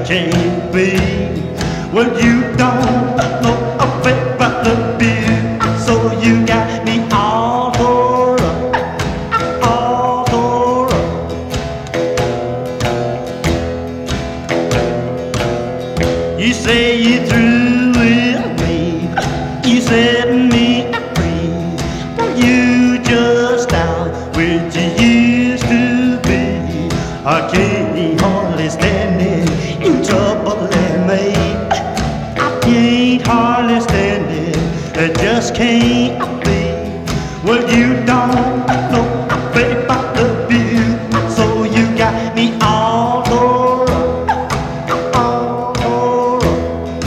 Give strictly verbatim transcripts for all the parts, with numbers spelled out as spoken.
can't be. Well, you don't know a bit about the beer, so you got me all tore up, all tore up. You say you through with me, you set me free. Well, you just out where you used to be. I can't hardly stand it, you troubling me. I can't hardly stand it, it just can't be. Well, you don't know a bit about the view, so you got me all tore up, all tore up.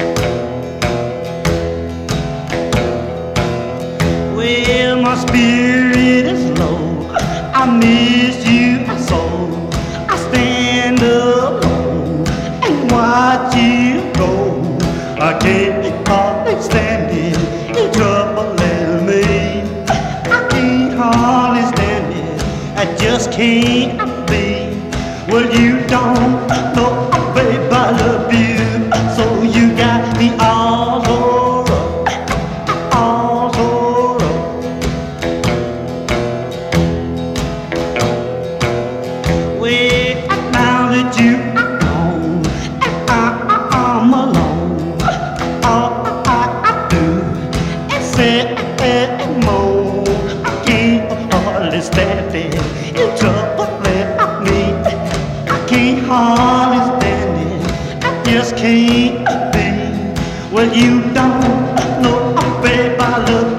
Well, my spirit is low, I miss you so. I stand alone and watch you go. I can't hardly stand it, you're troubling me. I can't hardly stand it, I just can't be. Well, you don't know a babe, I love you, so you got me all tore up, all tore up. Well, now that you are gone and I, I'm alone, all I, I do is sit and moan. I can't hardly stand it, you're troubling me. I can't hardly stand it, I just can't be. Well, you don't know, oh babe, I love